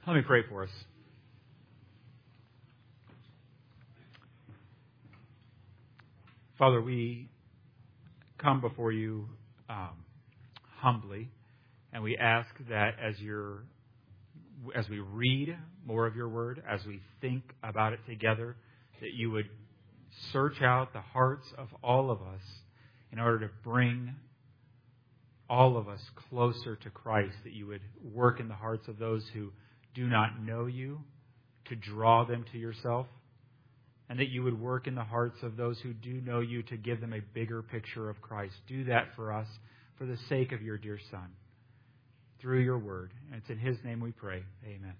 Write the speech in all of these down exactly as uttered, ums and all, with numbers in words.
Let me pray for us. Father, we come before you um, humbly, and we ask that as your, as we read more of your word, as we think about it together, that you would search out the hearts of all of us in order to bring all of us closer to Christ, that you would work in the hearts of those who do not know you to draw them to yourself, and that you would work in the hearts of those who do know you to give them a bigger picture of Christ. Do that for us for the sake of your dear Son, through your word. And it's in his name we pray. Amen.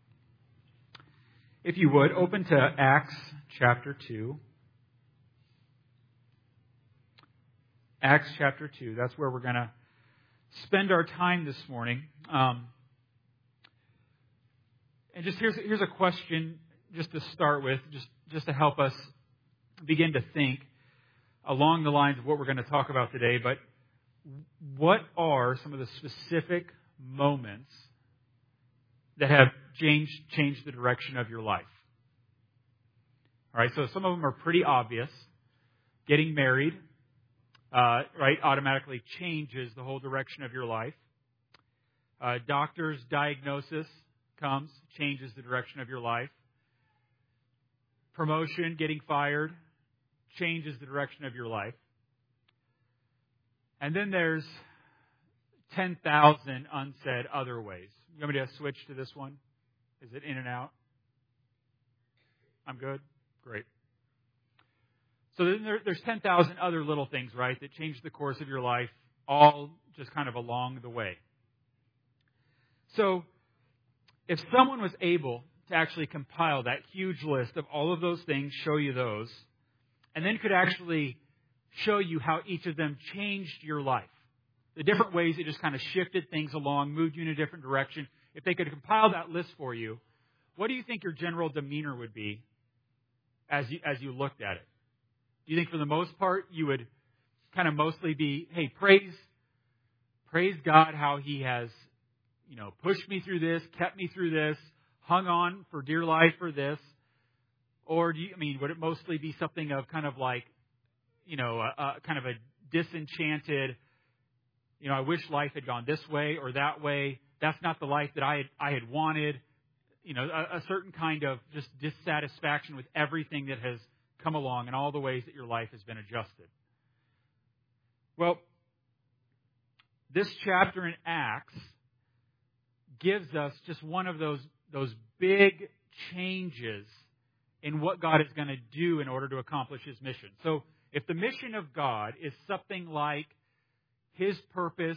If you would, open to Acts chapter two. Acts chapter two. That's where we're going to spend our time this morning. Um, and just here's, here's a question just to start with, just, just to help us begin to think along the lines of what we're going to talk about today. But what are some of the specific moments that have changed, changed the direction of your life? All right, so some of them are pretty obvious. Getting married, uh, right, automatically changes the whole direction of your life. Uh, doctor's diagnosis comes, changes the direction of your life. Promotion, getting fired, changes the direction of your life. And then there's ten thousand unsaid other ways. You want me to switch to this one? Is it in and out? I'm good? Great. So then there, there's ten thousand other little things, right, that change the course of your life, all just kind of along the way. So if someone was able to actually compile that huge list of all of those things, show you those, and then could actually show you how each of them changed your life, the different ways it just kind of shifted things along, moved you in a different direction, if they could compile that list for you, what do you think your general demeanor would be as you, as you looked at it? Do you think for the most part you would kind of mostly be, hey, praise, praise God how He has, you know, pushed me through this, kept me through this, hung on for dear life for this? Or do you, I mean, would it mostly be something of kind of like, you know, a, a kind of a disenchanted, you know, I wish life had gone this way or that way. That's not the life that I had, I had wanted. You know, a, a certain kind of just dissatisfaction with everything that has come along and all the ways that your life has been adjusted. Well, this chapter in Acts gives us just one of those, those big changes in what God is going to do in order to accomplish His mission. So if the mission of God is something like His purpose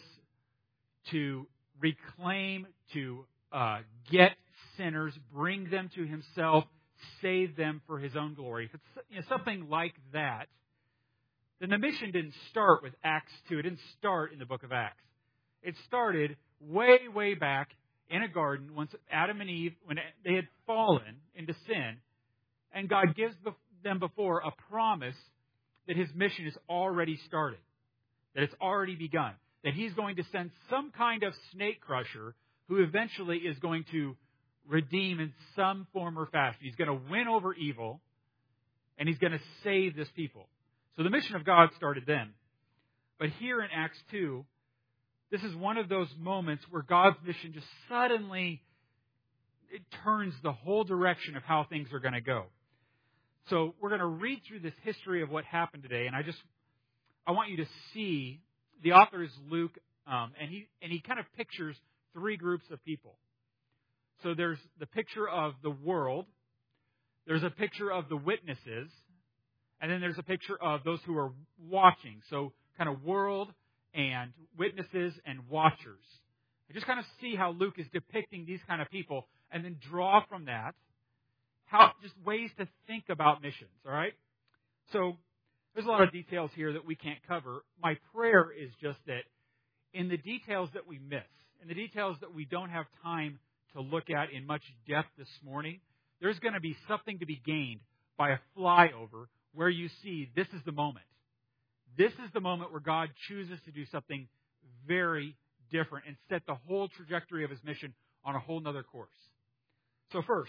to reclaim, to uh, get sinners, bring them to Himself, save them for His own glory, if it's, you know, something like that, then the mission didn't start with Acts two. It didn't start in the book of Acts. It started way, way back in a garden once Adam and Eve, when they had fallen into sin, and God gives them before a promise that His mission has already started, that it's already begun, that He's going to send some kind of snake crusher who eventually is going to redeem in some form or fashion. He's going to win over evil, and He's going to save this people. So the mission of God started then. But here in Acts two, this is one of those moments where God's mission just suddenly, it turns the whole direction of how things are going to go. So we're going to read through this history of what happened today, and I just, I want you to see, the author is Luke, um, and he and he kind of pictures three groups of people. So there's the picture of the world, there's a picture of the witnesses, and then there's a picture of those who are watching. So kind of world and witnesses and watchers. I just kind of see how Luke is depicting these kind of people, and then draw from that how just ways to think about missions, all right? So there's a lot of details here that we can't cover. My prayer is just that in the details that we miss, in the details that we don't have time to look at in much depth this morning, there's going to be something to be gained by a flyover where you see this is the moment. This is the moment where God chooses to do something very different and set the whole trajectory of His mission on a whole nother course. So first,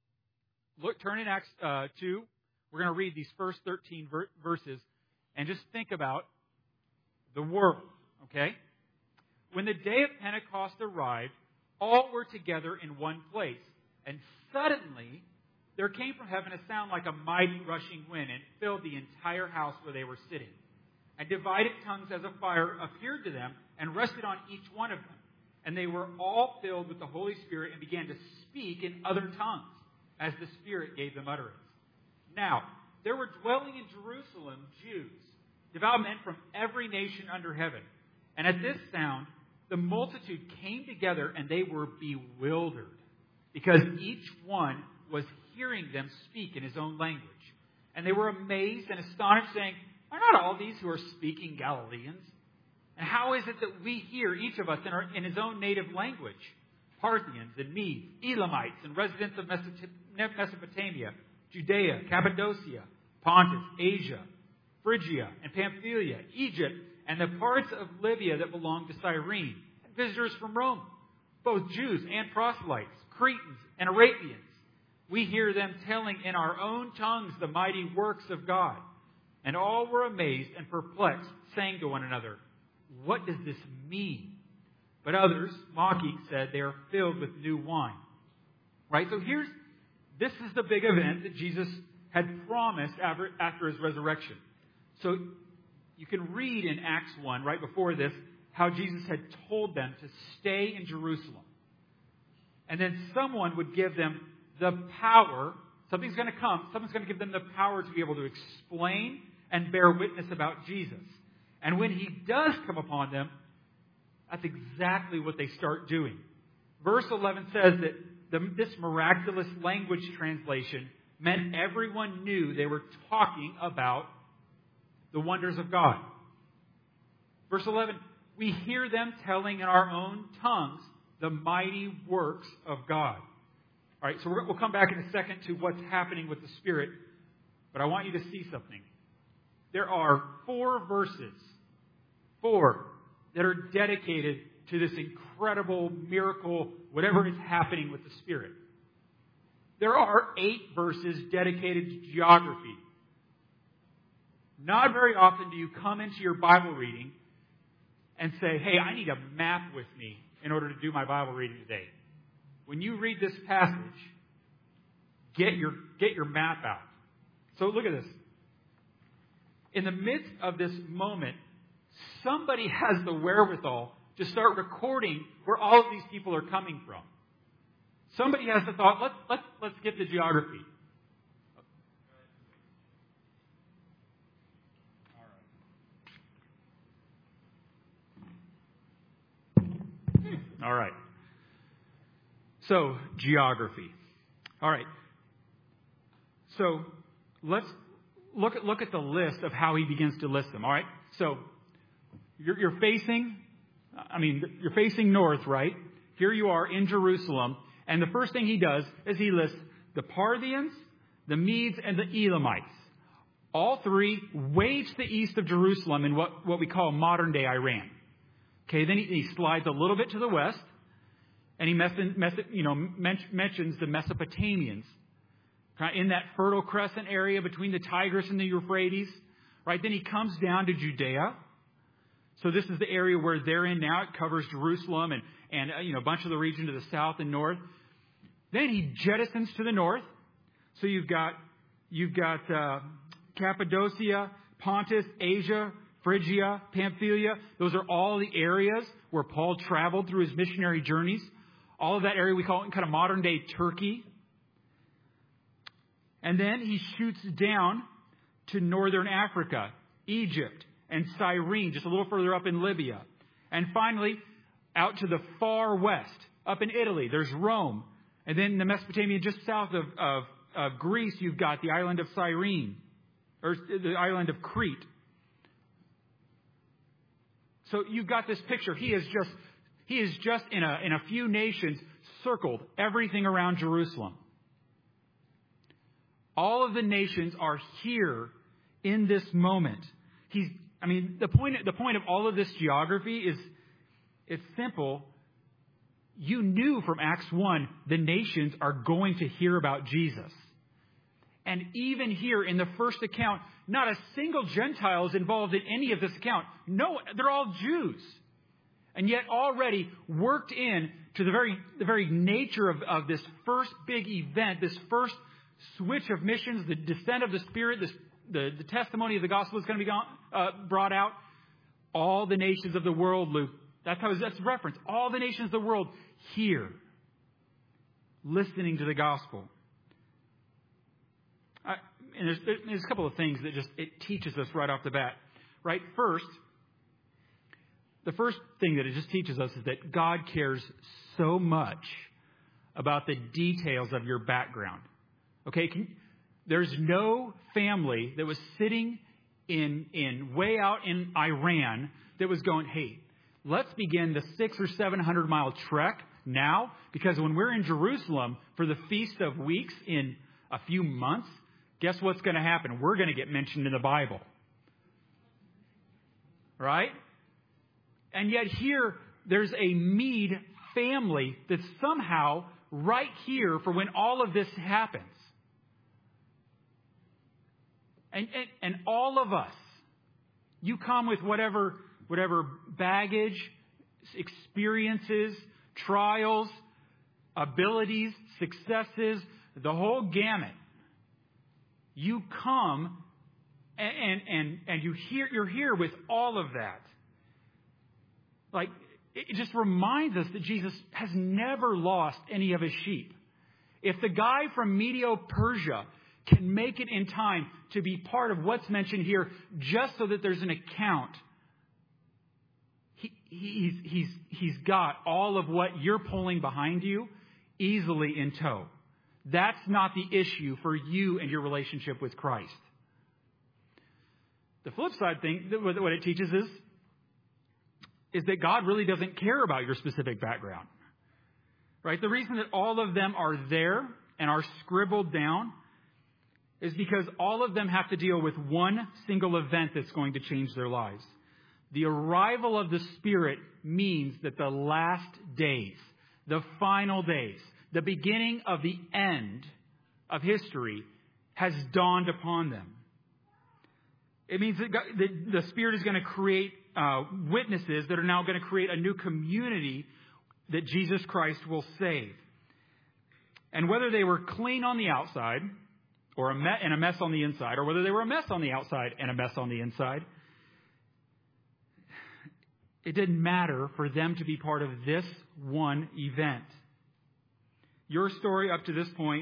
look, turn in Acts uh, two. We're going to read these first thirteen ver- verses and just think about the world, okay? When the day of Pentecost arrived, all were together in one place. And suddenly, there came from heaven a sound like a mighty rushing wind, and filled the entire house where they were sitting. And divided tongues as a fire appeared to them, and rested on each one of them. And they were all filled with the Holy Spirit, and began to speak in other tongues, as the Spirit gave them utterance. Now, there were dwelling in Jerusalem Jews, devout men from every nation under heaven. And at this sound, the multitude came together, and they were bewildered, because each one was hearing them speak in his own language. And they were amazed and astonished, saying, "Are not all these who are speaking Galileans? And how is it that we hear, each of us, in, our, in his own native language? Parthians and Medes, Elamites and residents of Mesopotamia, Judea, Cappadocia, Pontus, Asia, Phrygia and Pamphylia, Egypt, and the parts of Libya that belong to Cyrene, and visitors from Rome, both Jews and proselytes, Cretans and Arabians. We hear them telling in our own tongues the mighty works of God." And all were amazed and perplexed, saying to one another, "What does this mean?" But others, mocking, said, "They are filled with new wine." Right? So here's, this is the big event that Jesus had promised after, after his resurrection. So you can read in Acts one, right before this, how Jesus had told them to stay in Jerusalem. And then someone would give them the power. Something's going to come. Someone's going to give them the power to be able to explain and bear witness about Jesus. And when he does come upon them, that's exactly what they start doing. Verse eleven says that the, this miraculous language translation meant everyone knew they were talking about the wonders of God. Verse eleven, we hear them telling in our own tongues the mighty works of God. All right, so we'll come back in a second to what's happening with the Spirit, but I want you to see something. There are four verses, four, that are dedicated to this incredible miracle, whatever is happening with the Spirit. There are eight verses dedicated to geography. Not very often do you come into your Bible reading and say, "Hey, I need a map with me in order to do my Bible reading today." When you read this passage, get your, get your map out. So look at this. In the midst of this moment, somebody has the wherewithal to start recording where all of these people are coming from. Somebody has the thought, let's, let's, let's get the geography. All right. So, geography. All right. So, let's look at, look at the list of how he begins to list them. All right. So, you're, you're facing, I mean, you're facing north, right? Here you are in Jerusalem. And the first thing he does is he lists the Parthians, the Medes, and the Elamites. All three way to the east of Jerusalem in what, what we call modern-day Iran. Okay, then he, he slides a little bit to the west, and he mes- mes- you know, men- mentions the Mesopotamians. Right, in that Fertile Crescent area between the Tigris and the Euphrates. Right, then he comes down to Judea. So this is the area where they're in now. It covers Jerusalem and, and uh, you know, a bunch of the region to the south and north. Then he jettisons to the north. So you've got you've got uh, Cappadocia, Pontus, Asia, Phrygia, Pamphylia. Those are all the areas where Paul traveled through his missionary journeys. All of that area we call it kind of modern day Turkey. And then he shoots down to northern Africa, Egypt, and Cyrene, just a little further up in Libya. And finally, out to the far west, up in Italy, there's Rome. And then in the Mesopotamia, just south of, of, of Greece, you've got the island of Cyrene, or the island of Crete. So you've got this picture. He is just, he is just in a, in a few nations circled everything around Jerusalem. All of the nations are here in this moment. He's, I mean, the point, the point of all of this geography is, it's simple. you knew from Acts one, the nations are going to hear about Jesus. And even here in the first account, not a single Gentile is involved in any of this account. No, they're all Jews. And yet already worked in to the very, the very nature of, of this first big event, this first switch of missions, the descent of the Spirit, this, the, the testimony of the gospel is going to be gone, uh, brought out. All the nations of the world, Luke, that's how that's referenced. All the nations of the world hear, listening to the gospel. I, and there's, there's a couple of things that just, it teaches us right off the bat. Right? First, the first thing that it just teaches us is that God cares so much about the details of your background. Okay? Can, there's no family that was sitting in, in way out in Iran that was going, hey, let's begin the six or seven hundred mile trek now, because when we're in Jerusalem for the Feast of Weeks in a few months, guess what's going to happen? We're going to get mentioned in the Bible. Right? And yet here, there's a Mede family that's somehow right here for when all of this happens. And, and, and all of us, you come with whatever, whatever baggage, experiences, trials, abilities, successes, the whole gamut. You come and, and, and, and you hear, you're here with all of that. Like, it just reminds us that Jesus has never lost any of his sheep. If the guy from Medo-Persia can make it in time to be part of what's mentioned here, just so that there's an account, he, he's, he's, he's got all of what you're pulling behind you easily in tow. That's not the issue for you and your relationship with Christ. The flip side thing, what it teaches is, is that God really doesn't care about your specific background. Right? The reason that all of them are there and are scribbled down is because all of them have to deal with one single event that's going to change their lives. The arrival of the Spirit means that the last days, the final days, the beginning of the end of history has dawned upon them. It means that God, the, the Spirit is going to create uh, witnesses that are now going to create a new community that Jesus Christ will save. And whether they were clean on the outside or a me- and a mess on the inside, or whether they were a mess on the outside and a mess on the inside, it didn't matter for them to be part of this one event. Your story up to this point,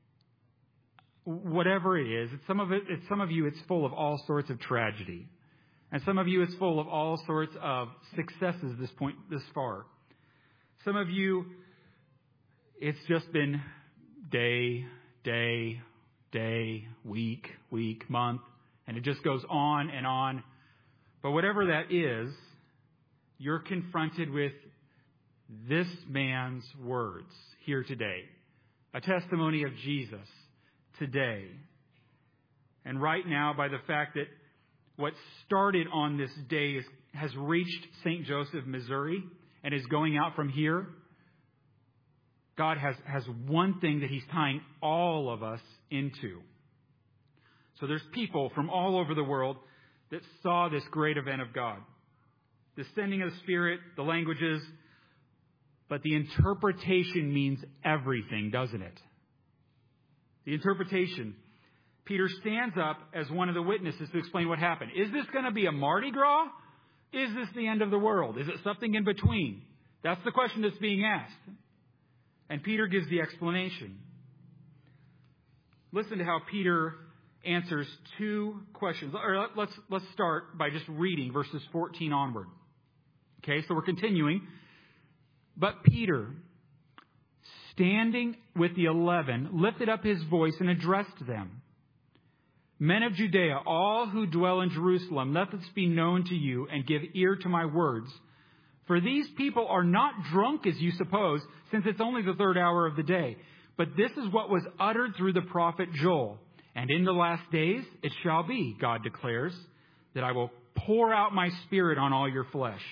whatever it is, it's some of it, it's some of you, it's full of all sorts of tragedy. And some of you, it's full of all sorts of successes this point, this far. Some of you, it's just been day, day, day, week, week, month, and it just goes on and on. But whatever that is, you're confronted with this man's words here today. A testimony of Jesus today. And right now, by the fact that what started on this day is, has reached Saint Joseph, Missouri, and is going out from here, God has, has one thing that he's tying all of us into. So there's people from all over the world that saw this great event of God. The sending of the Spirit, the languages, but the interpretation means everything, doesn't it? The interpretation. Peter stands up as one of the witnesses to explain what happened. Is this going to be a Mardi Gras? Is this the end of the world? Is it something in between? That's the question that's being asked. And Peter gives the explanation. Listen to how Peter answers two questions. Or let's, let's start by just reading verses fourteen onward. Okay, so we're continuing. But Peter, standing with the eleven, lifted up his voice and addressed them. Men of Judea, all who dwell in Jerusalem, let this be known to you and give ear to my words. For these people are not drunk as you suppose, since it's only the third hour of the day. But this is what was uttered through the prophet Joel. And in the last days it shall be, God declares, that I will pour out my Spirit on all your flesh.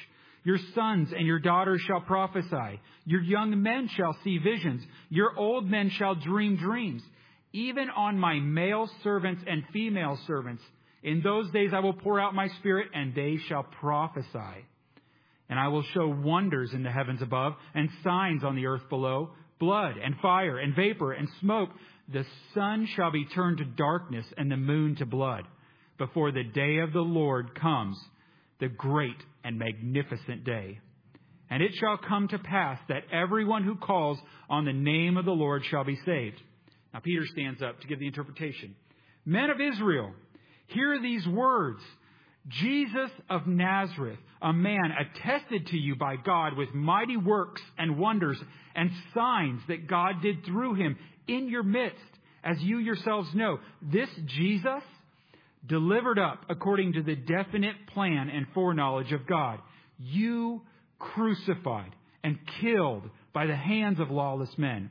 Your sons and your daughters shall prophesy. Your young men shall see visions. Your old men shall dream dreams. Even on my male servants and female servants, in those days I will pour out my Spirit, and they shall prophesy. And I will show wonders in the heavens above, and signs on the earth below, blood and fire and vapor and smoke. The sun shall be turned to darkness and the moon to blood, before the day of the Lord comes, the great and magnificent day. And it shall come to pass that everyone who calls on the name of the Lord shall be saved. Now Peter stands up to give the interpretation. Men of Israel, hear these words. Jesus of Nazareth, a man attested to you by God with mighty works and wonders and signs that God did through him in your midst, as you yourselves know. This Jesus, delivered up according to the definite plan and foreknowledge of God, you crucified and killed by the hands of lawless men.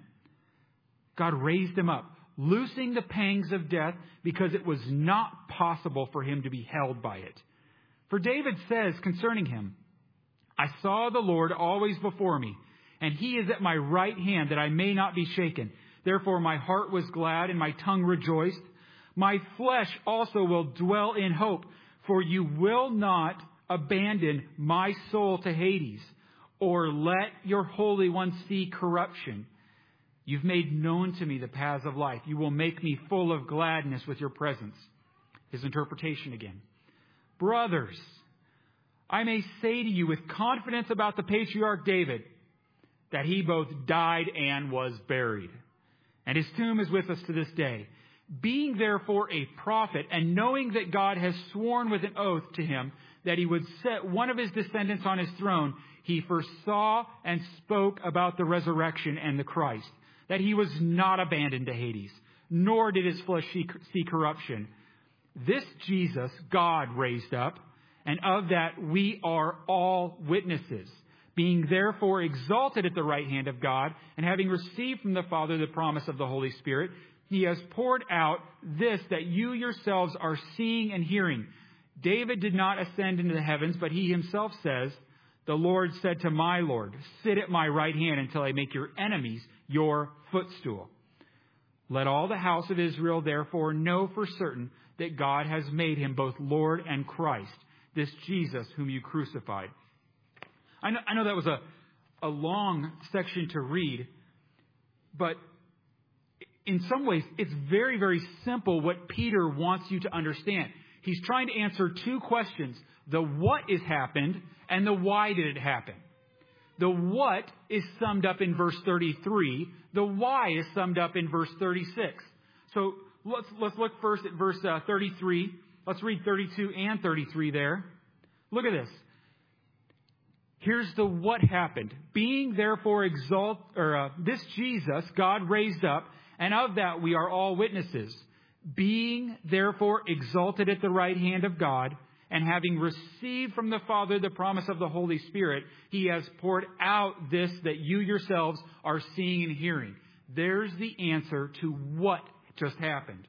God raised him up, loosing the pangs of death, because it was not possible for him to be held by it. For David says concerning him, I saw the Lord always before me, and he is at my right hand, that I may not be shaken. Therefore my heart was glad and my tongue rejoiced. My flesh also will dwell in hope, for you will not abandon my soul to Hades, or let your Holy One see corruption. You've made known to me the paths of life. You will make me full of gladness with your presence. His interpretation again. Brothers, I may say to you with confidence about the patriarch David, that he both died and was buried, and his tomb is with us to this day. Being therefore a prophet, and knowing that God has sworn with an oath to him that he would set one of his descendants on his throne, he foresaw and spoke about the resurrection and the Christ, that he was not abandoned to Hades, nor did his flesh see corruption. This Jesus God raised up, and of that we are all witnesses. Being therefore exalted at the right hand of God, and having received from the Father the promise of the Holy Spirit, he has poured out this that you yourselves are seeing and hearing. David did not ascend into the heavens, but he himself says, the Lord said to my Lord, sit at my right hand until I make your enemies your footstool. Let all the house of Israel therefore know for certain that God has made him both Lord and Christ, this Jesus whom you crucified. I know, I know that was a, a long section to read, but in some ways, it's very, very simple what Peter wants you to understand. He's trying to answer two questions. The what is happened and the why did it happen. The what is summed up in verse thirty-three. The why is summed up in verse thirty-six. So let's, let's look first at verse uh, thirty-three. Let's read thirty-two and thirty-three there. Look at this. Here's the what happened. Being therefore exalt, or uh, this Jesus God raised up, and of that we are all witnesses. Being therefore exalted at the right hand of God, and having received from the Father the promise of the Holy Spirit, he has poured out this that you yourselves are seeing and hearing. There's the answer to what just happened.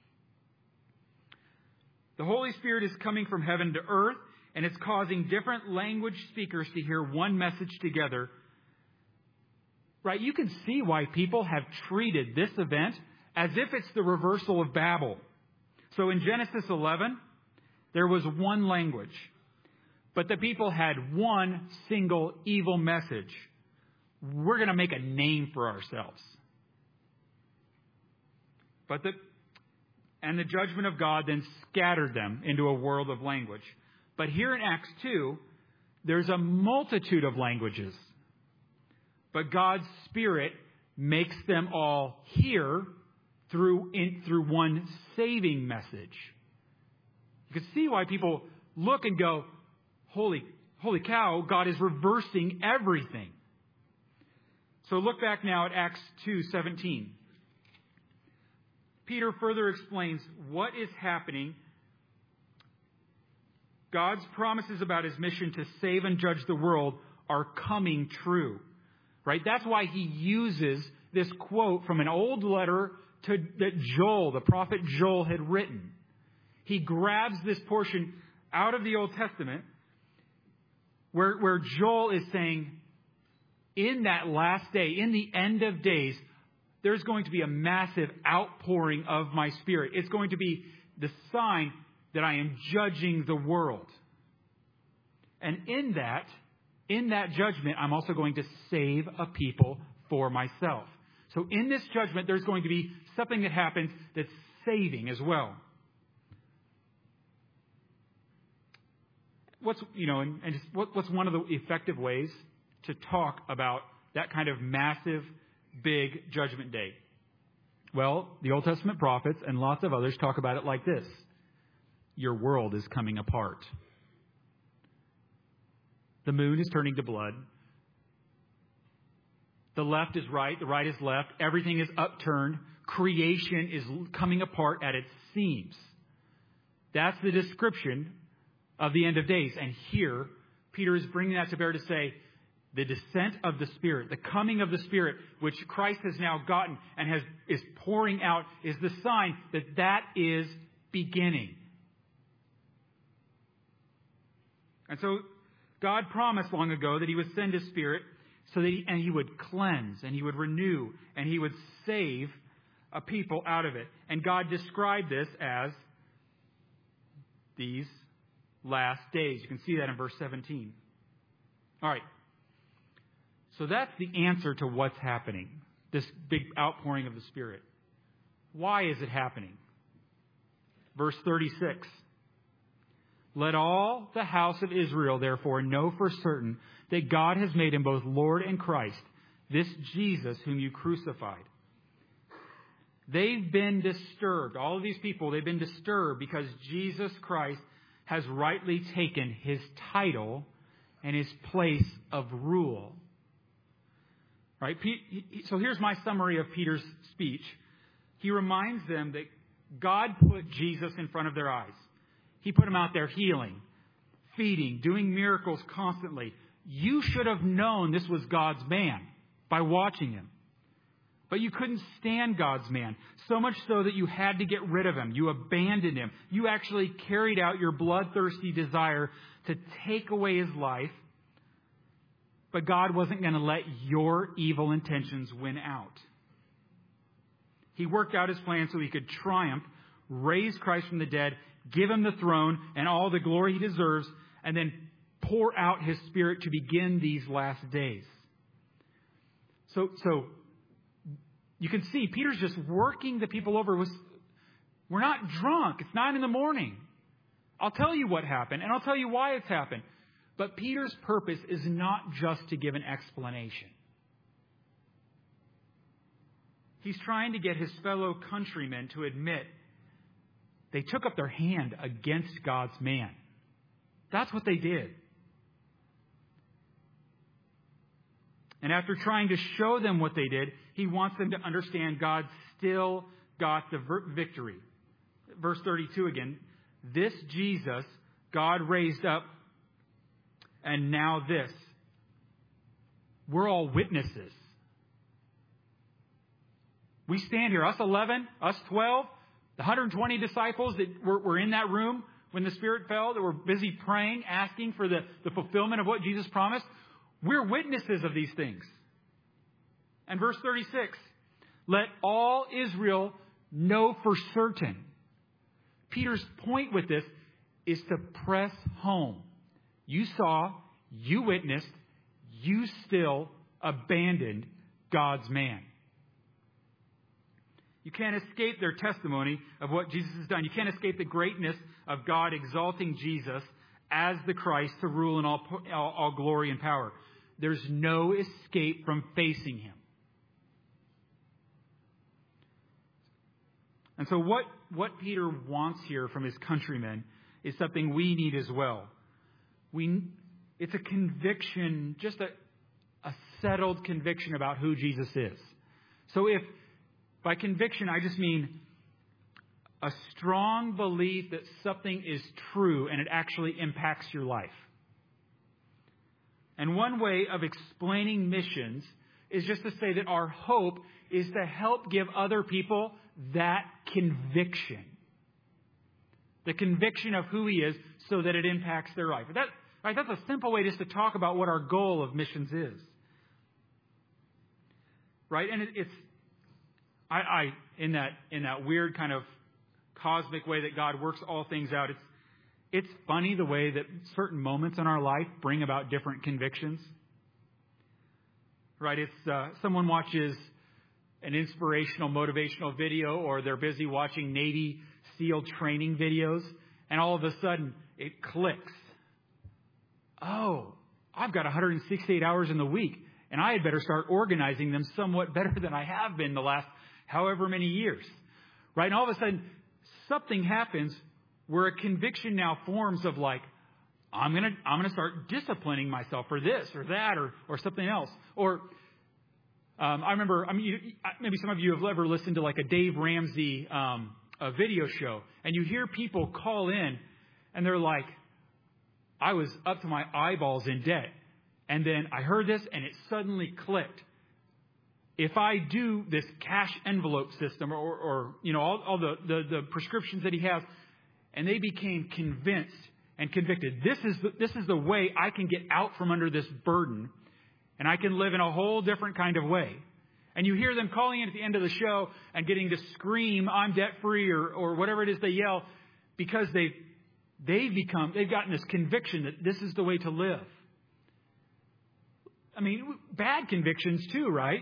The Holy Spirit is coming from heaven to earth, and it's causing different language speakers to hear one message together. Right? You can see why people have treated this event as if it's the reversal of Babel. So in Genesis eleven, there was one language, but the people had one single evil message. We're going to make a name for ourselves. But the, and the judgment of God then scattered them into a world of language. But here in Acts two, there's a multitude of languages. But God's Spirit makes them all hear through in, through one saving message. You can see why people look and go, holy, holy cow, God is reversing everything. So look back now at Acts two seventeen. Peter further explains what is happening. God's promises about his mission to save and judge the world are coming true. Right? That's why he uses this quote from an old letter to, that Joel, the prophet Joel, had written. He grabs this portion out of the Old Testament Where, where Joel is saying, in that last day, in the end of days, there's going to be a massive outpouring of my Spirit. It's going to be the sign that I am judging the world. And in that, in that judgment, I'm also going to save a people for myself. So in this judgment, there's going to be something that happens that's saving as well. What's, you know, and, and just what, what's one of the effective ways to talk about that kind of massive, big judgment day? Well, the Old Testament prophets and lots of others talk about it like this. Your world is coming apart. The moon is turning to blood. The left is right. The right is left. Everything is upturned. Creation is coming apart at its seams. That's the description of the end of days. And here, Peter is bringing that to bear to say, the descent of the Spirit, the coming of the Spirit, which Christ has now gotten and has is pouring out, is the sign that that is beginning. And so God promised long ago that He would send His Spirit so that he, and He would cleanse and He would renew and He would save a people out of it. And God described this as these last days. You can see that in verse seventeen. All right. So that's the answer to what's happening, this big outpouring of the Spirit. Why is it happening? Verse thirty-six. Let all the house of Israel, therefore, know for certain that God has made Him both Lord and Christ, this Jesus whom you crucified. They've been disturbed. All of these people, they've been disturbed because Jesus Christ has rightly taken His title and His place of rule. Right? So here's my summary of Peter's speech. He reminds them that God put Jesus in front of their eyes. He put Him out there healing, feeding, doing miracles constantly. You should have known this was God's man by watching Him. But you couldn't stand God's man, so much so that you had to get rid of Him. You abandoned Him. You actually carried out your bloodthirsty desire to take away His life. But God wasn't going to let your evil intentions win out. He worked out His plan so He could triumph, raise Christ from the dead, give Him the throne and all the glory He deserves, and then pour out His Spirit to begin these last days. So, so you can see Peter's just working the people over. We're not drunk. It's nine in the morning. I'll tell you what happened, and I'll tell you why it's happened. But Peter's purpose is not just to give an explanation. He's trying to get his fellow countrymen to admit they took up their hand against God's man. That's what they did. And after trying to show them what they did, he wants them to understand God still got the victory. Verse thirty-two again. This Jesus God raised up, and now this. We're all witnesses. We stand here, us eleven, us twelve, the one hundred twenty disciples that were, were in that room when the Spirit fell, that were busy praying, asking for the, the fulfillment of what Jesus promised. We're witnesses of these things. And verse thirty-six, let all Israel know for certain. Peter's point with this is to press home. You saw, you witnessed, you still abandoned God's man. You can't escape their testimony of what Jesus has done. You can't escape the greatness of God exalting Jesus as the Christ to rule in all, all, all glory and power. There's no escape from facing Him. And so what, what Peter wants here from his countrymen is something we need as well. We, it's a conviction, just a, a settled conviction about who Jesus is. So if by conviction, I just mean a strong belief that something is true and it actually impacts your life. And one way of explaining missions is just to say that our hope is to help give other people that conviction. The conviction of who He is so that it impacts their life. That, Right? That's a simple way just to talk about what our goal of missions is. Right? And it, it's, I, I, in that, in that weird kind of cosmic way that God works all things out, it's, it's funny the way that certain moments in our life bring about different convictions. Right? It's, uh, someone watches an inspirational, motivational video, or they're busy watching Navy SEAL training videos, and all of a sudden it clicks. Oh, I've got one hundred sixty-eight hours in the week, and I had better start organizing them somewhat better than I have been the last however many years. Right? And all of a sudden, something happens where a conviction now forms of like, I'm gonna I'm gonna start disciplining myself for this or that or or something else. Or um, I remember, I mean, you, maybe some of you have ever listened to like a Dave Ramsey um, a video show, and you hear people call in, and they're like, I was up to my eyeballs in debt, and then I heard this, and it suddenly clicked. If I do this cash envelope system, or, or you know, all, all the, the the prescriptions that he has, and they became convinced and convicted. This is the, this is the way I can get out from under this burden, and I can live in a whole different kind of way. And you hear them calling in at the end of the show and getting to scream, "I'm debt free," or or whatever it is they yell, because they've they've become they've gotten this conviction that this is the way to live. I mean, bad convictions too, right?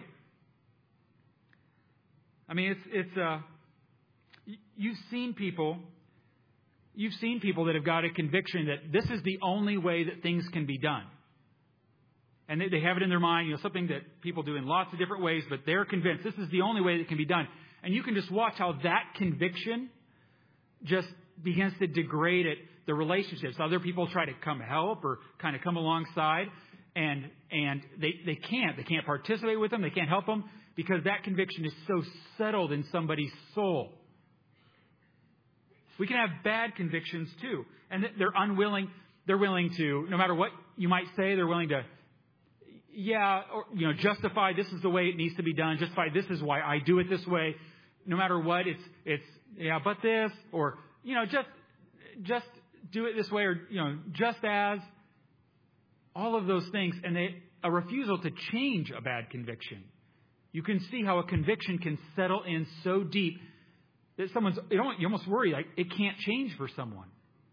I mean, it's it's uh, you've seen people. You've seen people that have got a conviction that this is the only way that things can be done. And they, they have it in their mind, you know, something that people do in lots of different ways, but they're convinced this is the only way that can be done. And you can just watch how that conviction just begins to degrade it, the relationships. Other people try to come help or kind of come alongside, and and they, they can't. They can't participate with them. They can't help them because that conviction is so settled in somebody's soul. We can have bad convictions too. And they're unwilling, they're willing to, no matter what you might say, they're willing to, yeah, or, you know, justify this is the way it needs to be done. Justify this is why I do it this way. No matter what, it's, it's, yeah, but this, or, you know, just, just do it this way, or, you know, just as, all of those things. And they, a refusal to change a bad conviction. You can see how a conviction can settle in so deep that someone's, you don't, you almost worry like it can't change for someone.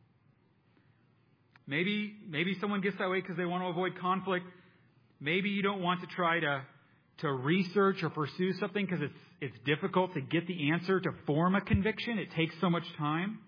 Maybe, maybe someone gets that way because they want to avoid conflict. Maybe you don't want to try to, to research or pursue something because it's, it's difficult to get the answer to form a conviction. It takes so much time.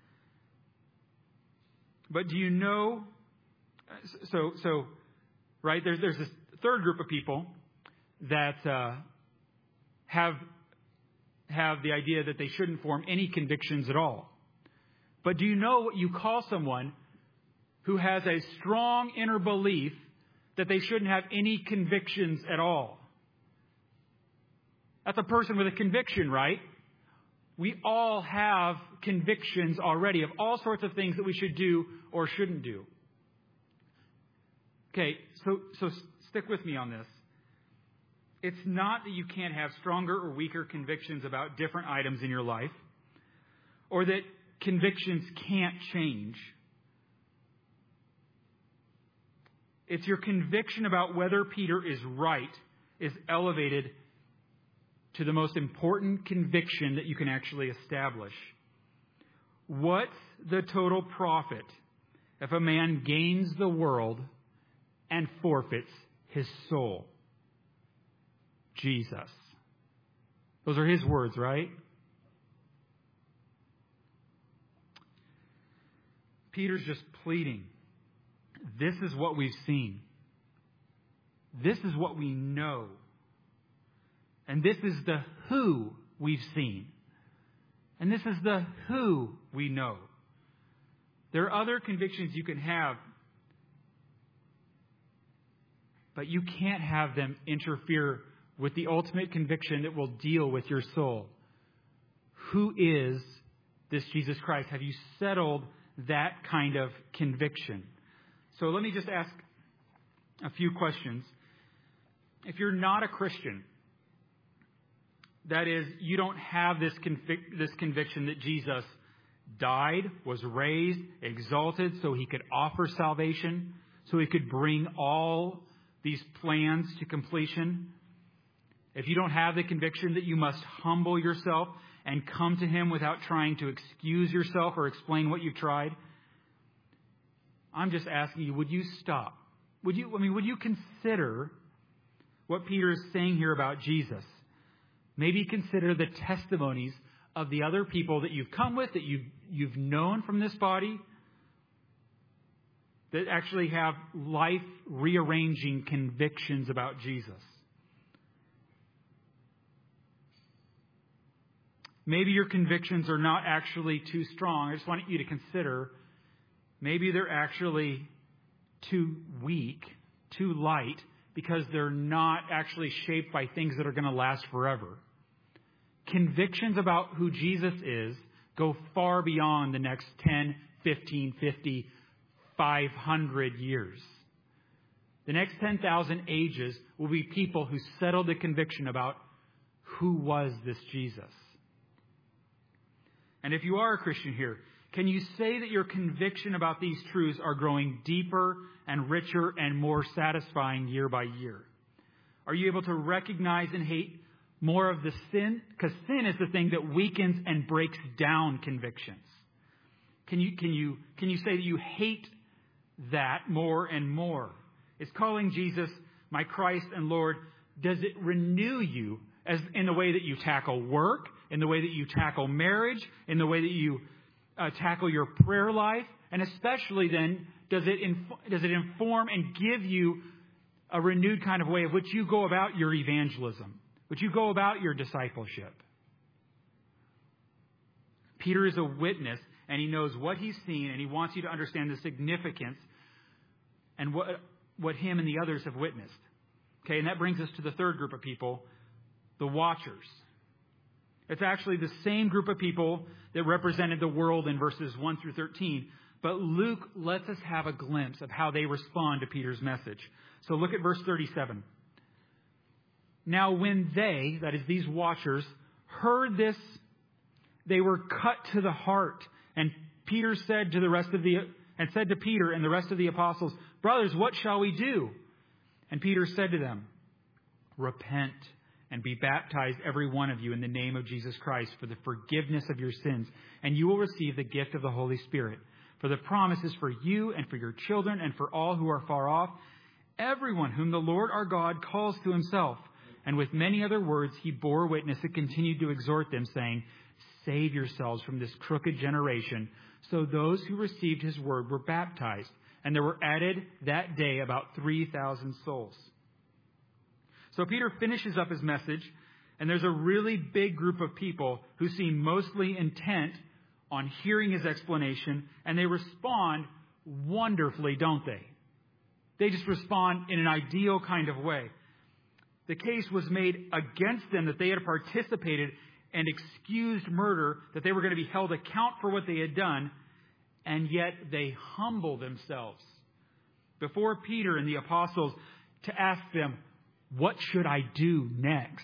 But do you know, so, so, right, there's, there's this third group of people that, uh, have, have the idea that they shouldn't form any convictions at all. But do you know what you call someone who has a strong inner belief that they shouldn't have any convictions at all? That's a person with a conviction, right? We all have convictions already of all sorts of things that we should do or shouldn't do. Okay, so so stick with me on this. It's not that you can't have stronger or weaker convictions about different items in your life, or that convictions can't change. It's your conviction about whether Peter is right is elevated to the most important conviction that you can actually establish. What's the total profit if a man gains the world and forfeits his soul? Jesus. Those are his words, right? Peter's just pleading. This is what we've seen. This is what we know. And this is the who we've seen. And this is the who we know. There are other convictions you can have, but you can't have them interfere with the ultimate conviction that will deal with your soul. Who is this Jesus Christ? Have you settled that kind of conviction? So let me just ask a few questions. If you're not a Christian, that is, you don't have this convic- this conviction that Jesus died, was raised, exalted so he could offer salvation, so he could bring all these plans to completion. If you don't have the conviction that you must humble yourself and come to him without trying to excuse yourself or explain what you've tried, I'm just asking you, would you stop? Would you, I mean, would you consider what Peter is saying here about Jesus? Maybe consider the testimonies of the other people that you've come with, that you've, you've known from this body, that actually have life-rearranging convictions about Jesus. Maybe your convictions are not actually too strong. I just want you to consider maybe they're actually too weak, too light, because they're not actually shaped by things that are going to last forever. Convictions about who Jesus is go far beyond the next ten, fifteen, fifty, five hundred years. The next ten thousand ages will be people who settled the conviction about who was this Jesus. And if you are a Christian here, can you say that your conviction about these truths are growing deeper and richer and more satisfying year by year? Are you able to recognize and hate more of the sin? Because sin is the thing that weakens and breaks down convictions. Can you, can you, can you say that you hate that more and more? Is calling Jesus my Christ and Lord, does it renew you as in the way that you tackle work, in the way that you tackle marriage, in the way that you uh, tackle your prayer life? And especially then, does it inf- does it inform and give you a renewed kind of way of which you go about your evangelism, which you go about your discipleship? Peter is a witness, and he knows what he's seen, and he wants you to understand the significance and what what him and the others have witnessed. Okay, and that brings us to the third group of people, the watchers. It's actually the same group of people that represented the world in verses one through thirteen. But Luke lets us have a glimpse of how they respond to Peter's message. So look at verse thirty-seven. Now when they, that is these watchers, heard this, they were cut to the heart. And Peter said to the rest of the, and said to Peter and the rest of the apostles, "Brothers, what shall we do?" And Peter said to them, "Repent and be baptized, every one of you, in the name of Jesus Christ for the forgiveness of your sins, and you will receive the gift of the Holy Spirit. For the promise is for you and for your children and for all who are far off, everyone whom the Lord our God calls to himself." And with many other words he bore witness and continued to exhort them, saying, "Save yourselves from this crooked generation." So those who received his word were baptized, and there were added that day about three thousand souls. So Peter finishes up his message, and there's a really big group of people who seem mostly intent on hearing his explanation, and they respond wonderfully, don't they? They just respond in an ideal kind of way. The case was made against them that they had participated and excused murder, that they were going to be held account for what they had done, and yet they humble themselves before Peter and the apostles to ask them, what should I do next?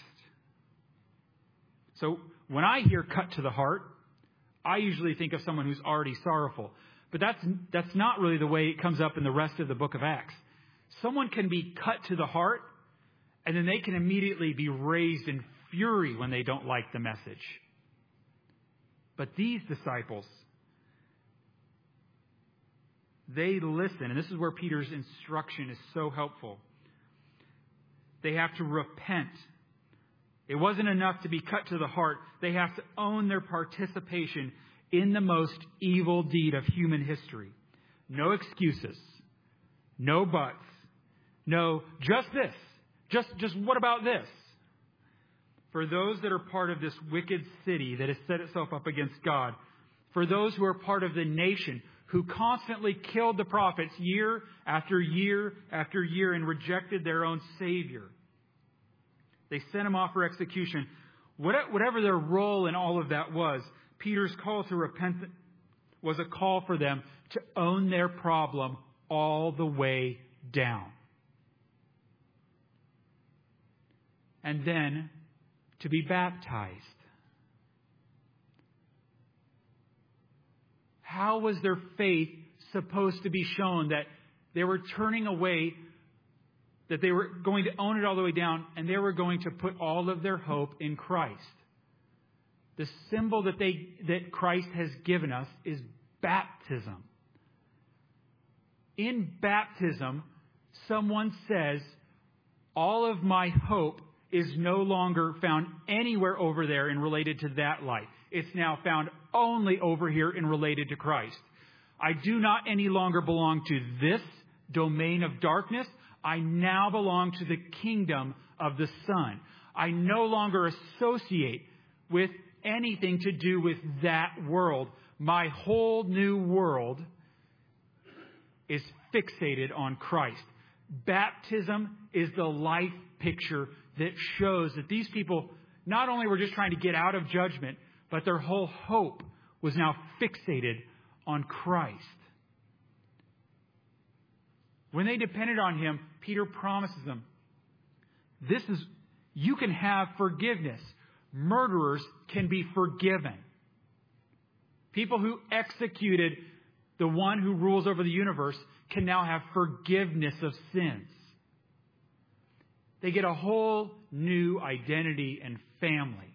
So when I hear cut to the heart, I usually think of someone who's already sorrowful. But that's that's not really the way it comes up in the rest of the book of Acts. Someone can be cut to the heart, and then they can immediately be raised in fury when they don't like the message. But these disciples, they listen. And this is where Peter's instruction is so helpful. They have to repent. It wasn't enough to be cut to the heart. They have to own their participation in the most evil deed of human history. No excuses. No buts. No, just this. Just, just what about this? For those that are part of this wicked city that has set itself up against God, for those who are part of the nation who constantly killed the prophets year after year after year and rejected their own Savior. They sent him off for execution. Whatever their role in all of that was, Peter's call to repent was a call for them to own their problem all the way down. And then to be baptized. how was their faith supposed to be shown that they were turning away, that they were going to own it all the way down, and they were going to put all of their hope in Christ? The symbol that they that Christ has given us is baptism. In baptism, someone says, all of my hope is no longer found anywhere over there and related to that life. It's now found only over here and related to Christ. I do not any longer belong to this domain of darkness. I now belong to the kingdom of the Son. I no longer associate with anything to do with that world. My whole new world is fixated on Christ. Baptism is the life picture that shows that these people not only were just trying to get out of judgment, but their whole hope was now fixated on Christ. When they depended on Him, Peter promises them, this is, you can have forgiveness. Murderers can be forgiven. People who executed the one who rules over the universe can now have forgiveness of sins. They get a whole new identity and family.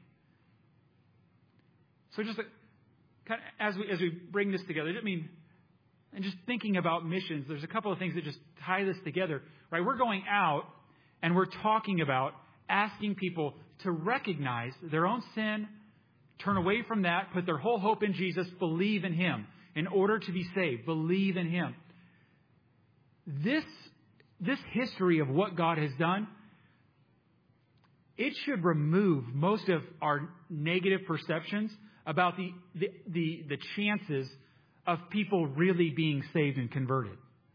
So just kind of, as we as we bring this together, I mean, and just thinking about missions, there's a couple of things that just tie this together, right? We're going out and we're talking about asking people to recognize their own sin, turn away from that, put their whole hope in Jesus, believe in Him in order to be saved. Believe in Him. This, this history of what God has done, it should remove most of our negative perceptions about the, the, the, the chances of people really being saved and converted.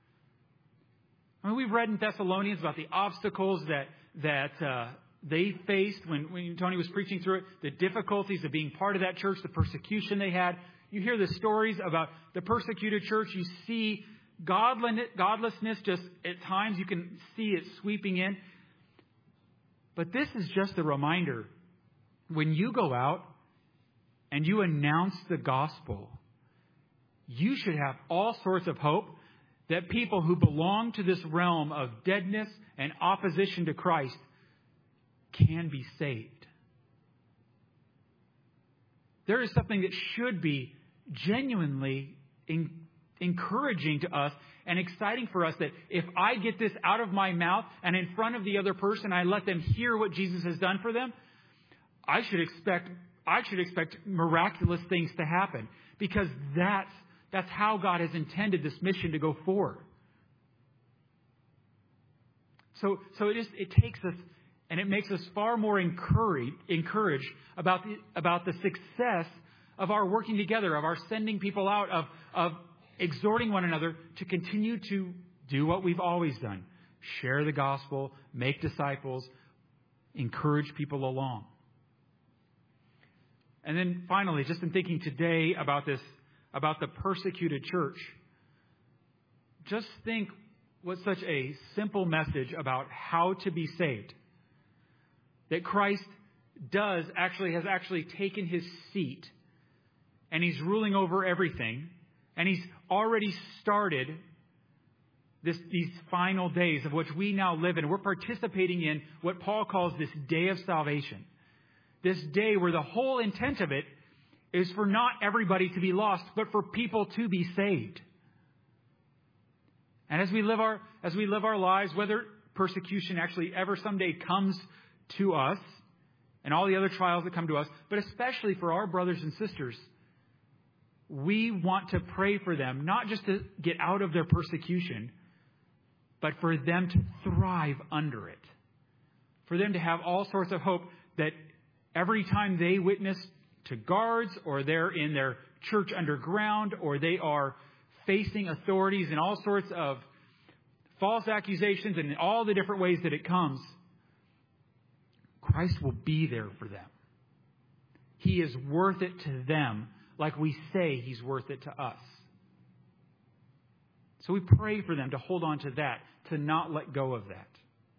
I mean, we've read in Thessalonians about the obstacles that that uh, they faced when, when Tony was preaching through it, the difficulties of being part of that church, the persecution they had. You hear the stories about the persecuted church. You see godlessness just at times. You can see it sweeping in. But this is just a reminder. When you go out and you announce the gospel, you should have all sorts of hope that people who belong to this realm of deadness and opposition to Christ can be saved. There is something that should be genuinely in, encouraging to us and exciting for us, that if I get this out of my mouth and in front of the other person, I let them hear what Jesus has done for them, I should expect I should expect miraculous things to happen, because that's that's how God has intended this mission to go forward. So so it is it takes us and it makes us far more encouraged encouraged about the about the success of our working together, of our sending people out, of of exhorting one another to continue to do what we've always done. Share the gospel, make disciples, encourage people along. And then finally, just in thinking today about this, about the persecuted church, just think what such a simple message about how to be saved. That Christ does actually, has actually taken His seat and He's ruling over everything. And He's already started this, these final days of which we now live in. We're participating in what Paul calls this day of salvation. This day where the whole intent of it is for not everybody to be lost, but for people to be saved. And as we live our as we live our lives, whether persecution actually ever someday comes to us, and all the other trials that come to us, but especially for our brothers and sisters, we want to pray for them, not just to get out of their persecution, but for them to thrive under it. For them to have all sorts of hope that every time they witness to guards, or they're in their church underground, or they are facing authorities and all sorts of false accusations and all the different ways that it comes, Christ will be there for them. He is worth it to them, like we say He's worth it to us. So we pray for them to hold on to that, to not let go of that.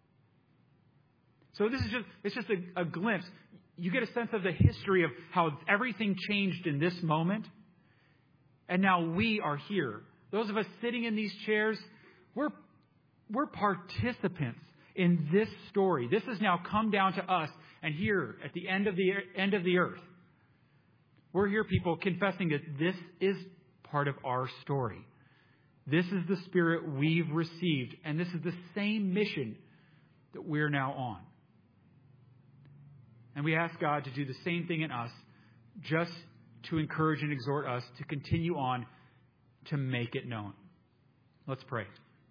So this is just, it's just a, a glimpse. You get a sense of the history of how everything changed in this moment. And now we are here. Those of us sitting in these chairs, we're, we're participants in this story. This has now come down to us. And here, at the end of the end of the earth, we're here, people, confessing that this is part of our story. This is the Spirit we've received. And this is the same mission that we're now on. And we ask God to do the same thing in us, just to encourage and exhort us to continue on to make it known. Let's pray.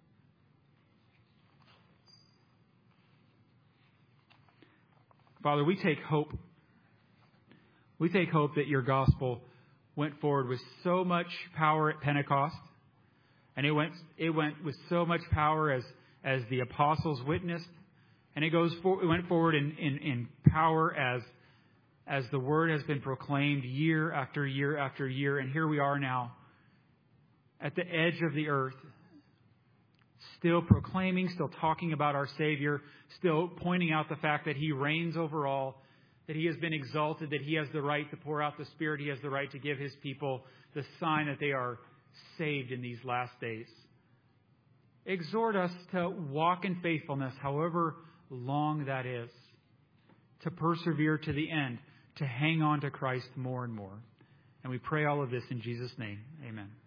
Father, we take hope. We take hope that your gospel went forward with so much power at Pentecost. And it went it went with so much power as, as the apostles witnessed. And it goes for, it went forward in, in, in power as, as the word has been proclaimed year after year after year. And here we are now at the edge of the earth, still proclaiming, still talking about our Savior, still pointing out the fact that He reigns over all, that He has been exalted, that He has the right to pour out the Spirit, He has the right to give His people the sign that they are saved in these last days. Exhort us to walk in faithfulness, however long that is, to persevere to the end, to hang on to Christ more and more. And we pray all of this in Jesus' name. Amen.